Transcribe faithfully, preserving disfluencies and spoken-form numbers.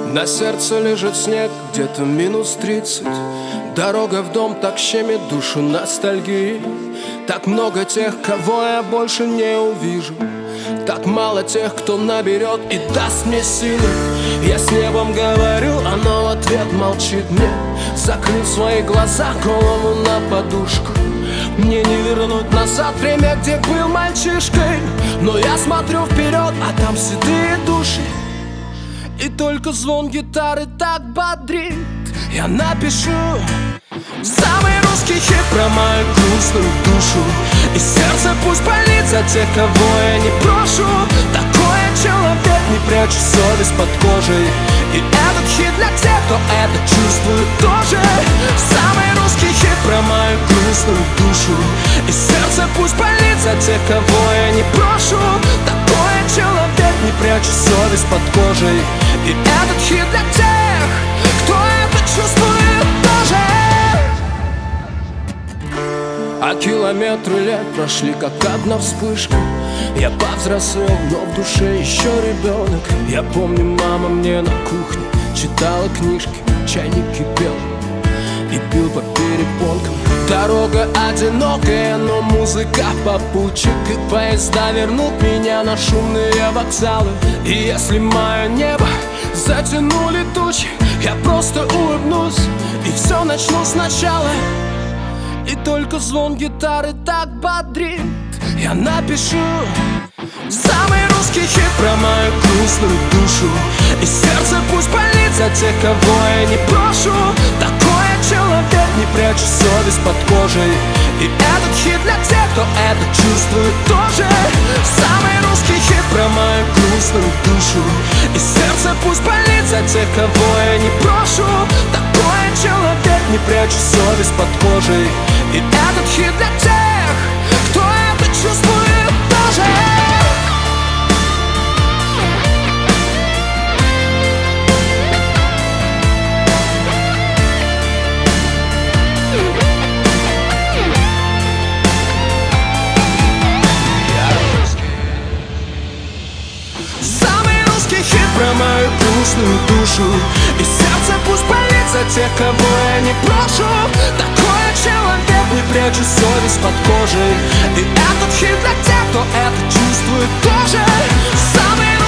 На сердце лежит снег, где-то минус тридцать. Дорога в дом так щемит душу ностальгии. Так много тех, кого я больше не увижу. Так мало тех, кто наберет и даст мне силы. Я с небом говорю, оно в ответ молчит мне, закрыв свои глаза, голову на подушку. Мне не вернуть назад время, где был мальчишкой, но я смотрю вперед, а там седые души. И только звон гитары так бодрит. Я напишу самый русский хит про мою грустную душу. И сердце пусть болит за тех, кого я не брошу. Такой я человек, не прячу совесть под кожей. И этот хит для тех, кто это чувствует тоже. Самый русский хит про мою грустную душу. И сердце пусть болит за тех, кого я не брошу. Такой я человек, не прячу совесть под кожей. И этот хит для тех, кто это чувствует тоже. А километры лет прошли, как одна вспышка. Я повзрослел, но в душе еще ребенок. Я помню, мама мне на кухне читала книжки, чайник кипел и бил по перепонкам. Дорога одинокая, но музыка попутчик. И поезда вернут меня на шумные вокзалы. И если мое небо затянули тучи, я просто улыбнусь и все начну сначала. И только звон гитары так бодрит. Я напишу самый русский хит про мою грустную душу. И сердце пусть болит за тех, кого я не брошу. Такой я человек, не прячу совесть под кожей. И этот хит для тех, кто это чувствует тоже. Самый русский хит про мою грустную душу. И сердце пусть болит за тех, кого я не брошу. Такой я человек, не прячу совесть под кожей. И этот хит для тех, кто это чувствует тоже. Самый русский хит про мою грустную душу. И сердце пусть болит за тех, кого я не брошу. Такой я человек, не прячу совесть под кожей. И этот хит для тех, кто это чувствует тоже. Самый